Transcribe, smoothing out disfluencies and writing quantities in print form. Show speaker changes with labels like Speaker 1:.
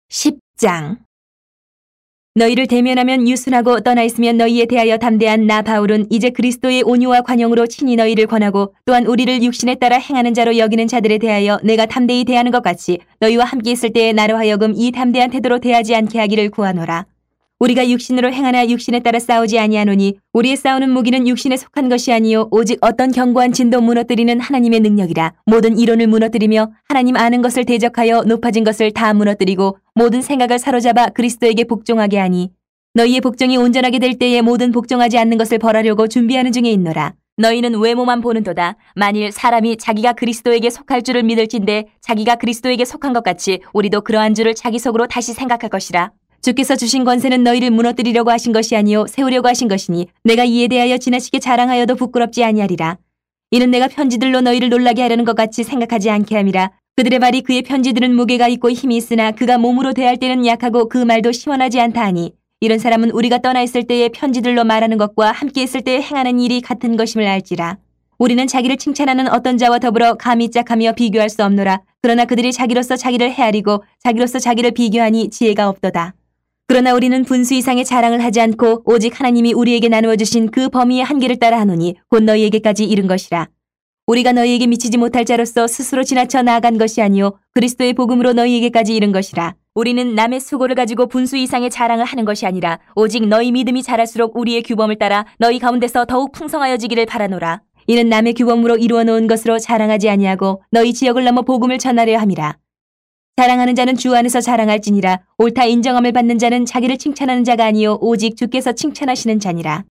Speaker 1: 10장. 너희를 대면하면 유순하고 떠나 있으면 너희에 대하여 담대한 나 바울은 이제 그리스도의 온유와 관용으로 친히 너희를 권하고 또한 우리를 육신에 따라 행하는 자로 여기는 자들에 대하여 내가 담대히 대하는 것 같이 너희와 함께 있을 때에 나로 하여금 이 담대한 태도로 대하지 않게 하기를 구하노라. 우리가 육신으로 행하나 육신에 따라 싸우지 아니하노니 우리의 싸우는 무기는 육신에 속한 것이 아니요 오직 어떤 견고한 진도 무너뜨리는 하나님의 능력이라. 모든 이론을 무너뜨리며 하나님 아는 것을 대적하여 높아진 것을 다 무너뜨리고 모든 생각을 사로잡아 그리스도에게 복종하게 하니 너희의 복종이 온전하게 될 때에 모든 복종하지 않는 것을 벌하려고 준비하는 중에 있노라. 너희는 외모만 보는도다. 만일 사람이 자기가 그리스도에게 속할 줄을 믿을진대 자기가 그리스도에게 속한 것 같이 우리도 그러한 줄을 자기 속으로 다시 생각할 것이라. 주께서 주신 권세는 너희를 무너뜨리려고 하신 것이 아니요 세우려고 하신 것이니 내가 이에 대하여 지나치게 자랑하여도 부끄럽지 아니하리라. 이는 내가 편지들로 너희를 놀라게 하려는 것 같이 생각하지 않게 함이라. 그들의 말이 그의 편지들은 무게가 있고 힘이 있으나 그가 몸으로 대할 때는 약하고 그 말도 시원하지 않다 하니 이런 사람은 우리가 떠나 있을 때에 편지들로 말하는 것과 함께 있을 때에 행하는 일이 같은 것임을 알지라. 우리는 자기를 칭찬하는 어떤 자와 더불어 감히 짝하며 비교할 수 없노라. 그러나 그들이 자기로서 자기를 헤아리고 자기로서 자기를 비교하니 지혜가 없도다. 그러나 우리는 분수 이상의 자랑을 하지 않고 오직 하나님이 우리에게 나누어 주신 그 범위의 한계를 따라 하노니 곧 너희에게까지 이른 것이라. 우리가 너희에게 미치지 못할 자로서 스스로 지나쳐 나아간 것이 아니요 그리스도의 복음으로 너희에게까지 이른 것이라. 우리는 남의 수고를 가지고 분수 이상의 자랑을 하는 것이 아니라 오직 너희 믿음이 자랄수록 우리의 규범을 따라 너희 가운데서 더욱 풍성하여지기를 바라노라. 이는 남의 규범으로 이루어 놓은 것으로 자랑하지 아니하고 너희 지역을 넘어 복음을 전하려 함이라. 자랑하는 자는 주 안에서 자랑할지니라. 옳다 인정함을 받는 자는 자기를 칭찬하는 자가 아니요 오직 주께서 칭찬하시는 자니라.